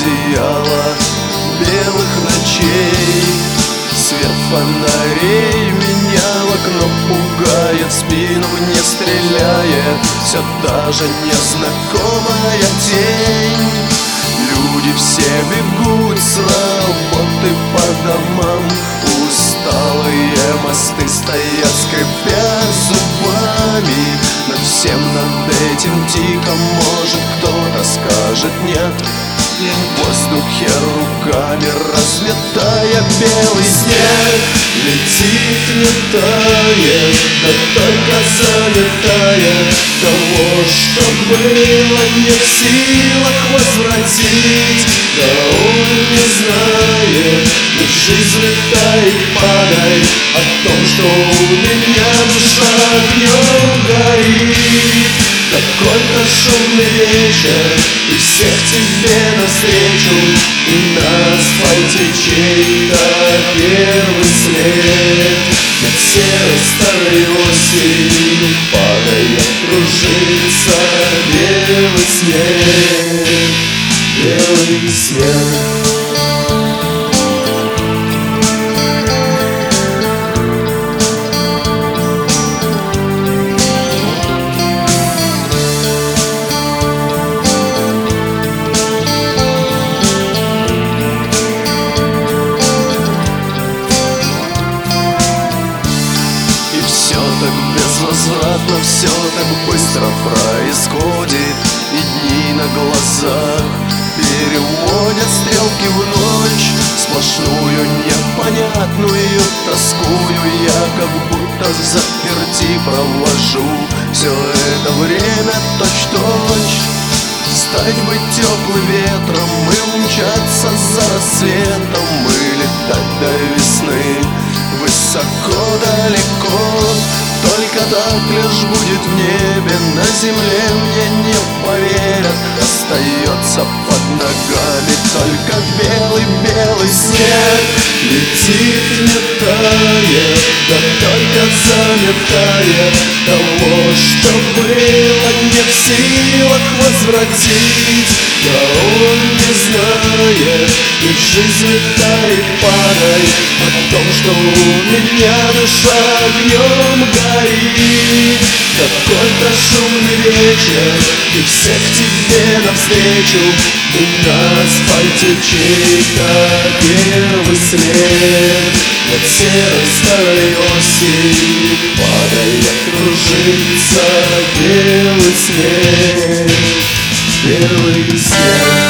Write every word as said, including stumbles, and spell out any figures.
одеяло белых ночей. Свет фонарей меня в окно пугает, в спину не стреляет все та же незнакомая тень. Люди все бегут с работы по домам, усталые мосты стоят, скрипя зубами. Над всем над этим тихо, может, кто-то скажет нет. В воздухе руками разметая белый снег, летит, не тает, да только заметает того, что было не в силах возвратить. Да он не знает, и жизнь летай, падай, о том, что у меня душа огнем горит. Какой-то шумный вечер, и всех тебе навстречу, и на асфальте чей-то первый след. Над серой старой осенью падая кружится белый снег, белый снег. Безвозвратно все так быстро происходит, и дни на глазах переводят стрелки в ночь. Сплошную непонятную тоскую я как будто в заперти провожу все это время точь-точь. Стать быть теплым ветром и умчаться за рассветом, и летать до весны высоко далеко. Только так лишь будет в небе, на земле мне не поверят. Остается под ногами только белый-белый снег. Летит, не тает, да только заметает того, что было не в силах возвратить. Да он не знает, и жизнь летай, падай, о том, что у меня душа огнем горит. Какой-то шумный вечер, и всех тебе навстречу, и на асфальте чей-то первый след. Над серой старой осенью падая кружится белый снег, белый снег.